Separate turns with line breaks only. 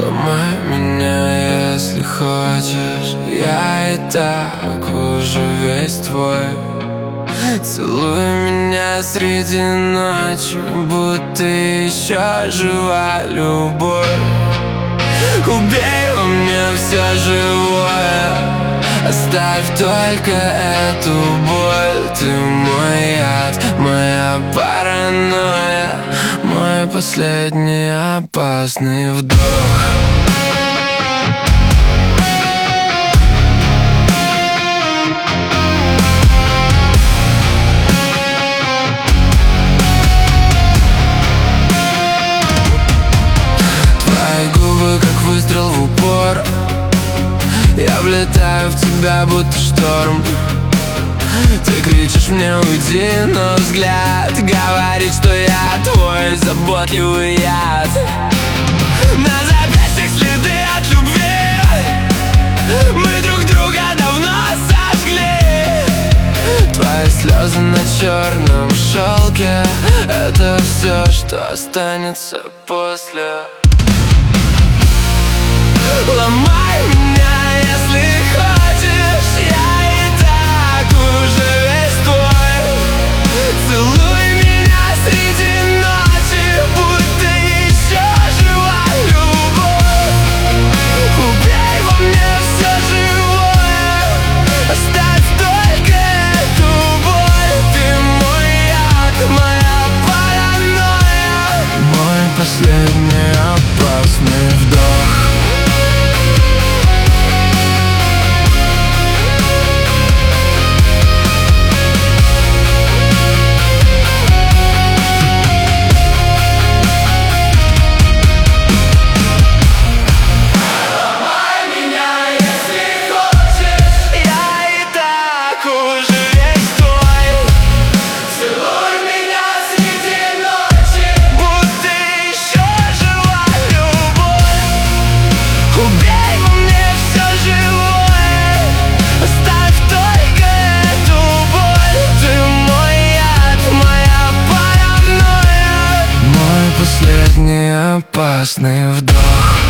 Ломай меня, если хочешь. Я и так уже весь твой. Целуй меня среди ночи, будто еще жива любовь. Убей во мне все живое, оставь только эту боль. Ты мой яд, моя паранойя, мой последний опасный вдох. Выстрел в упор, я влетаю в тебя, будто шторм. Ты кричишь мне уйди, но взгляд говорит, что я твой заботливый яд. На запястьях следы от любви, мы друг друга давно сожгли. Твои слезы на черном шелке, это все, что останется после. Ломай меня, если хочешь, я и так уже весь твой. Целуй меня среди ночи, будто еще жива любовь. Убей во мне все живое, оставь только эту боль. Ты мой яд, моя паранойя, мой последний опасный вдох. Последний опасный вдох.